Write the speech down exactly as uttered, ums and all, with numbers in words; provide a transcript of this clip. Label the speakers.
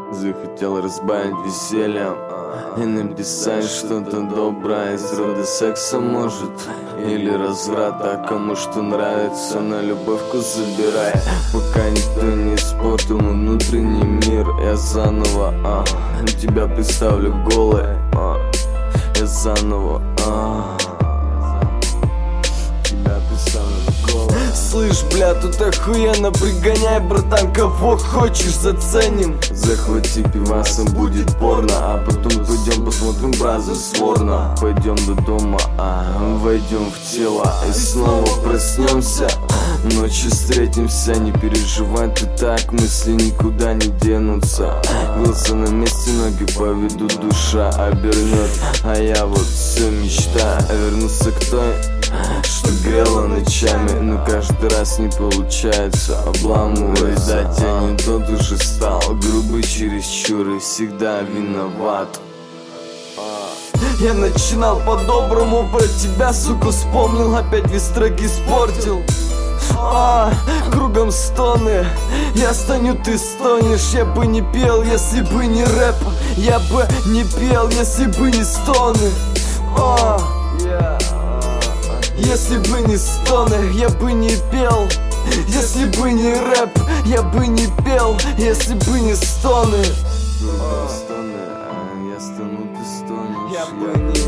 Speaker 1: Захотел разбавить весельем и написать что-то доброе из рода секса, может, или разврата. Кому что нравится, на любой вкус забирай. Пока никто не испортил мой внутренний мир, я заново а, тебя представлю голой а, Я заново а, тебя представлю голой.
Speaker 2: Слышь, бля, тут охуенно, пригоняй, братан, кого хочешь, заценим.
Speaker 1: Захвати пивасом, будет порно, а потом пойдем посмотрим Бразерс Ворна. Пойдем до дома, а войдем в тело и снова проснемся. Ночью встретимся, не переживай ты так, мысли никуда не денутся. Глаза на месте, ноги поведут, душа обернет, а я вот все мечтаю вернуться к той, что грела ночами, но каждый раз не получается. Обламываясь, дать я не тот уже стал, грубый чересчур и всегда виноват.
Speaker 2: Я начинал по-доброму, про тебя, сука, вспомнил, опять весь трек испортил. А, кругом стоны, я стану, ты стонешь. Я бы не пел, если бы не рэп. Я бы не пел, если бы не стоны. А, если бы не стоны, я бы не пел. Если бы не рэп, я бы не пел. Если бы не стоны,
Speaker 1: Кругом стоны, а я стану, ты стонешь.
Speaker 2: я бы не